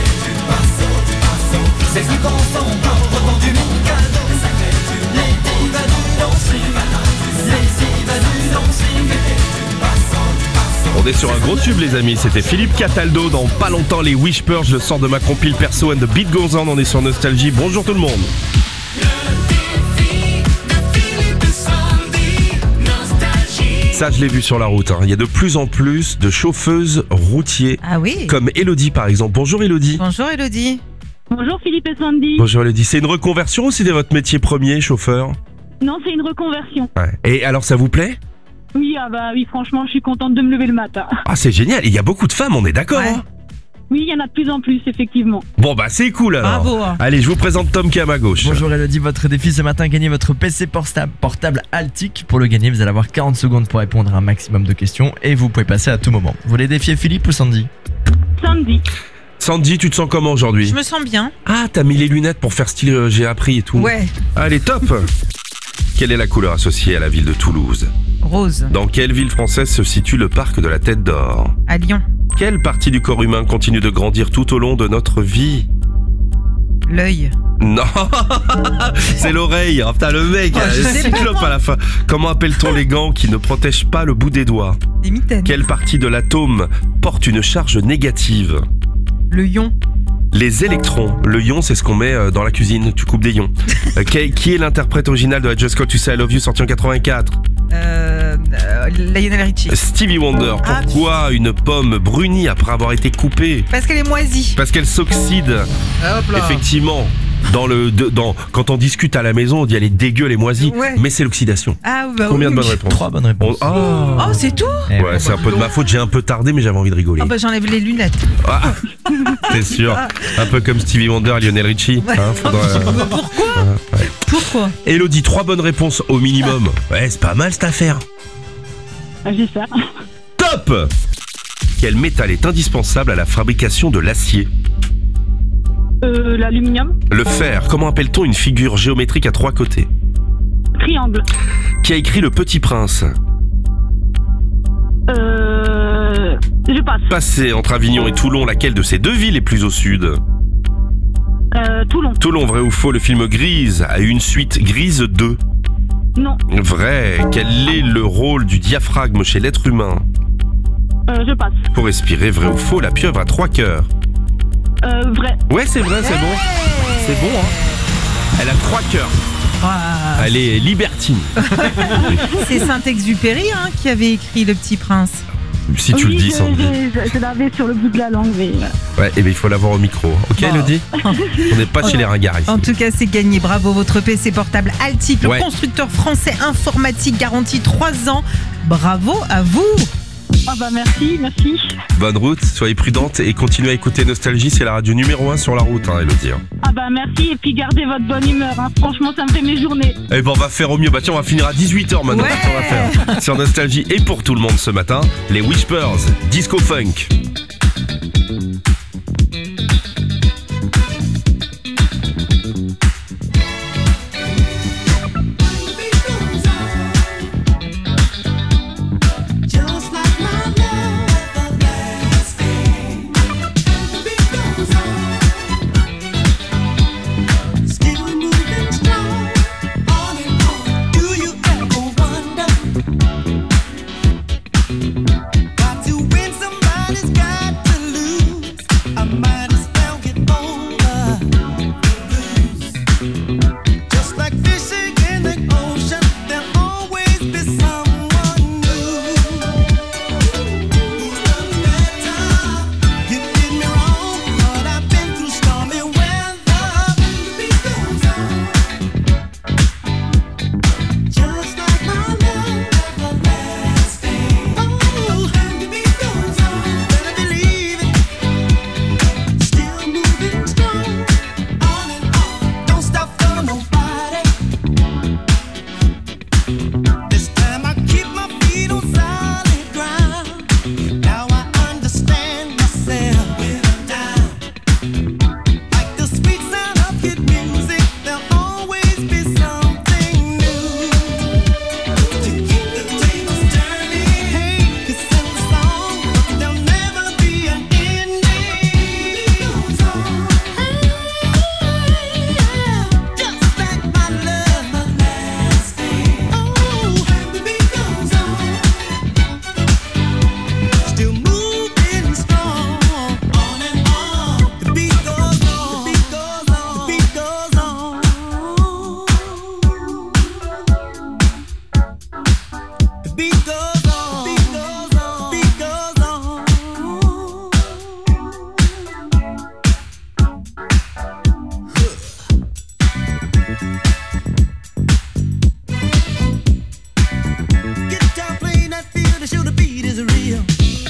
celles qui pensent encore au temps du Mikado, les divas du dancing, les divas du dancing. On est sur un gros tube les amis, c'était Philippe Cataldo dans pas longtemps les Whispers, je sors de ma compile perso and the beat goes on, on est sur Nostalgie, bonjour tout le monde. Ça je l'ai vu sur la route, hein. Il y a de plus en plus de chauffeuses routiers, Ah oui. comme Elodie par exemple. Bonjour Elodie. Bonjour Elodie. Bonjour Philippe et Sandy. Bonjour Elodie, c'est une reconversion ou c'était votre métier premier, chauffeur? Non, c'est une reconversion. Ouais. Et alors ça vous plaît? Oui, ah bah oui, franchement, je suis contente de me lever le matin. Ah c'est génial, il y a beaucoup de femmes, on est d'accord hein. Oui, il y en a de plus en plus, effectivement. Bon bah c'est cool alors. Bravo. Allez, je vous présente Tom qui est à ma gauche. Bonjour Elodie, votre défi ce matin, gagner votre P C portable, portable Altic. Pour le gagner, vous allez avoir quarante secondes pour répondre à un maximum de questions et vous pouvez passer à tout moment. Vous voulez défier Philippe ou Sandy? Sandy. Sandy, tu te sens comment aujourd'hui? Je me sens bien. Ah, t'as mis les lunettes pour faire style euh, j'ai appris et tout. Ouais. Allez, top. Quelle est la couleur associée à la ville de Toulouse? Rose. Dans quelle ville française se situe le parc de la Tête d'Or? À Lyon. Quelle partie du corps humain continue de grandir tout au long de notre vie? L'œil. Non, c'est l'oreille. Oh, putain, le mec, Oh, il y a je un sais pas, cyclope moi. à la fin. Comment appelle-t-on les gants qui ne protègent pas le bout des doigts? Des mitaines. Quelle partie de l'atome porte une charge négative? Le ion. Les électrons. Le ion, c'est ce qu'on met euh, dans la cuisine. Tu coupes des ions. Euh, qui, qui est l'interprète original de I Just Called to Say I Love You, sorti en quatre-vingt-quatre? Euh, euh, Lionel Richie. Stevie Wonder. Ah, Pourquoi une pomme brunit après avoir été coupée? Parce qu'elle est moisie. Parce qu'elle s'oxyde. Ah, hop là. Effectivement. Dans le, de- dans, quand on discute à la maison, on dit elle est dégueu, elle est moisie. Ouais. Mais c'est l'oxydation. Ah, bah Combien oui. de bonnes réponses? Trois bonnes réponses. On- Ah. Oh, c'est tout? Ouais, c'est un peu de ma faute, j'ai un peu tardé, mais j'avais envie de rigoler. Ah, bah j'enlève les lunettes. Ah, c'est sûr. Un peu comme Stevie Wonder et Lionel Richie. Ouais. Hein, faudra- Mais pourquoi? Ouais, ouais. Pourquoi? Elodie, trois bonnes réponses au minimum. Ouais, c'est pas mal cette affaire. Ah, j'ai ça. Top! Quel métal est indispensable à la fabrication de l'acier? Euh, l'aluminium. Le fer. Comment appelle-t-on une figure géométrique à trois côtés? Triangle. Qui a écrit Le Petit Prince? Euh... Je passe. Passé entre Avignon et Toulon, laquelle de ces deux villes est plus au sud? Euh, Toulon. Toulon, vrai ou faux, le film Grise a eu une suite, Grise deux? Non. Vrai. Quel est le rôle du diaphragme chez l'être humain? Euh, je passe. Pour respirer, vrai ou faux, la pieuvre a trois cœurs? Euh, vrai. Ouais, c'est vrai, c'est bon. C'est bon, hein. Elle a trois cœurs. Ah. Elle est libertine. C'est Saint-Exupéry hein, qui avait écrit Le Petit Prince. Si tu oui, le dis, je, Sandy. je, je l'avais sur le bout de la langue, mais... Ouais, et bien il faut l'avoir au micro. Ok, Bon. Elodie? On n'est pas chez les ringards ici. En tout cas, c'est gagné. Bravo, votre P C portable Altic, le Ouais. constructeur français informatique garantie trois ans. Bravo à vous. Ah bah merci, merci. Bonne route, soyez prudente et continuez à écouter Nostalgie, c'est la radio numéro un sur la route, hein, Elodie. Ah bah merci, et puis gardez votre bonne humeur, hein. Franchement ça me fait mes journées. Eh ben on va faire au mieux. Bah tiens, on va finir à dix-huit heures maintenant. Ouais. Qu'est-ce qu'on va faire sur Nostalgie et pour tout le monde ce matin, les Whispers, Disco Funk. Just like my love, everlasting. The beat goes on, still moving strong, on and on. Do you ever wonder? Got to win, somebody's got to lose. I might as well get over the blues. Just like fishing in the ocean, there'll always be someone new. You did me wrong, but I've been through stormy weather. The beat goes on, just like my love, everlasting. Oh, the beat goes on, better believe it. Still moving strong, on and on. Don't stop for nobody. This time I keep my feet on solid ground. Now I understand myself when I'm down. Like the sweet sound of good music, there'll always be something new to keep the tables turning. Hey, it's in the song, but there'll never be an ending. Goes on, just like my love, everlasting. Oh, the beat goes on, still moving strong, on and on. The beat goes on, the beat goes on, the beat goes on. The beat goes on, the beat goes on, the beat goes on. Guitar playing that feel to show the beat is real.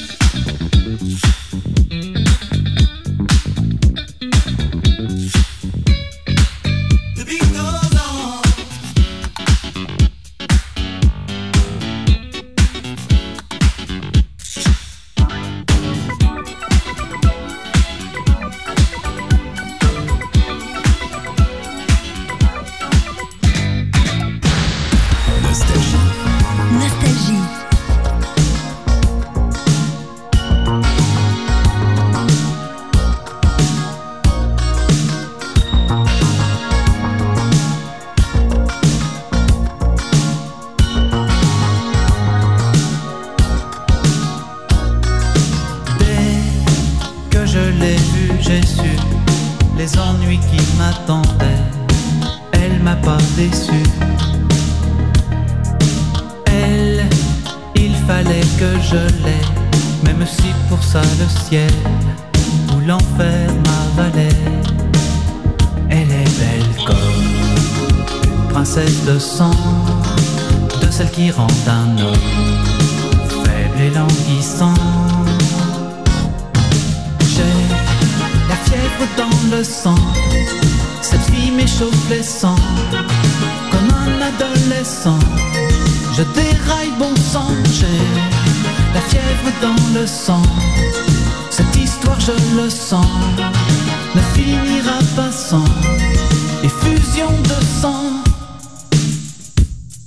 The beat goes on. Nostalgie. Nostalgie. Dès que je l'ai vue, j'ai su les ennuis qui m'attendaient. Elle m'a pas déçu. Elle, il fallait que je l'aie, même si pour ça le ciel ou l'enfer m'avalait. Elle est belle comme une princesse de sang, de celle qui rend un homme faible et languissant. J'ai la fièvre dans le sang, cette fille m'échauffe les sangs, comme un adolescent. Je déraille bon sang, j'ai la fièvre dans le sang. Cette histoire je le sens, ne finira pas sans effusion de sang.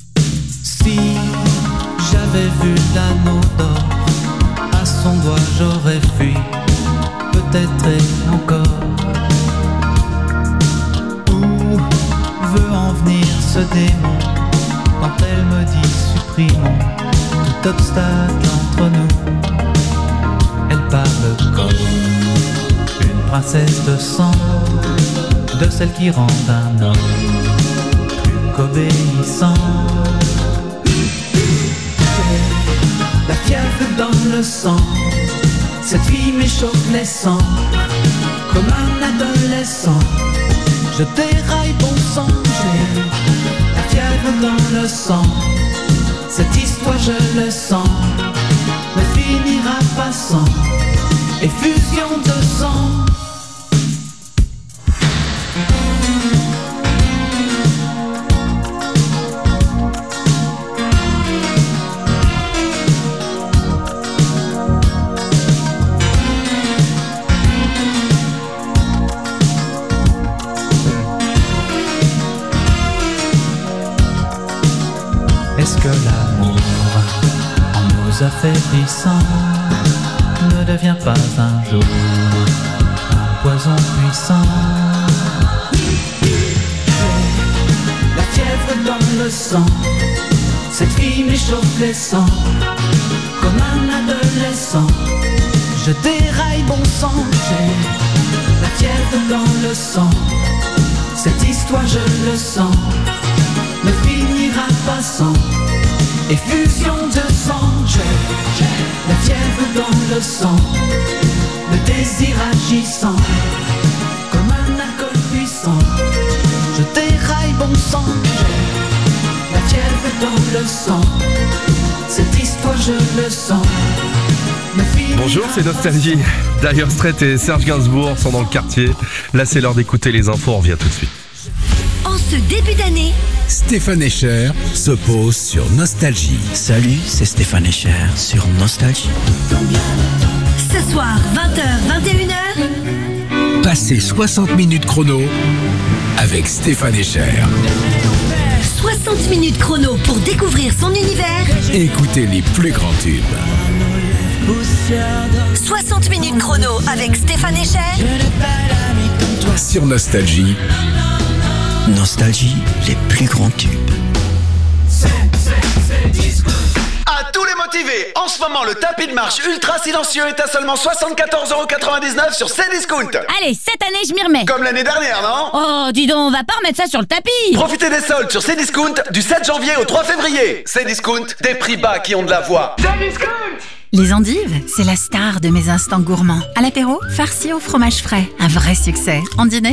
ce démon quand elle me dit supprimons tout obstacle entre nous. Elle parle comme une princesse de sang, de celle qui rend un homme plus qu'obéissant. J'ai la fièvre dans le sang, cette fille m'échauffe les sangs comme un adolescent. Je déraille bon sang, j'ai la fièvre dans le sang. Cette histoire je le sens, ne finira pas sans effusion de sang. Est-ce que l'amour, en nous affaiblissant, ne devient pas un jour un poison puissant? J'ai la fièvre dans le sang, cette fille m'échauffe les sangs comme un adolescent. Je déraille bon sang, j'ai la fièvre dans le sang. Cette histoire je le sens, ne finira pas sans effusion de sang. J'ai la fièvre dans le sang, le désir agissant comme un alcool puissant. Je déraille bon sang, j'ai la fièvre dans le sang. Cette histoire je le sens. Bonjour, c'est Nostalgie. Dire Straits et Serge Gainsbourg sont dans le quartier. Là, c'est l'heure d'écouter les infos. On revient tout de suite. En ce début d'année, Stéphane Escher se pose sur Nostalgie. Salut, c'est Stéphane Escher sur Nostalgie. ce soir, vingt heures, vingt et une heures, Passez soixante minutes chrono avec Stéphane Escher. soixante minutes chrono pour découvrir son univers. Écoutez les plus grands tubes. soixante minutes chrono avec Stéphane Escher. Sur Nostalgie. Nostalgie, les plus grands tubes. À tous les motivés, en ce moment le tapis de marche ultra silencieux est à seulement soixante-quatorze euros quatre-vingt-dix-neuf sur Cdiscount. Allez, cette année je m'y remets. Comme l'année dernière, non? Oh, dis donc, on va pas remettre ça sur le tapis. Profitez des soldes sur Cdiscount du sept janvier au trois février. Cdiscount, des prix bas qui ont de la voix. Cdiscount. Les endives, c'est la star de mes instants gourmands. À l'apéro, farci au fromage frais. Un vrai succès. En dîner,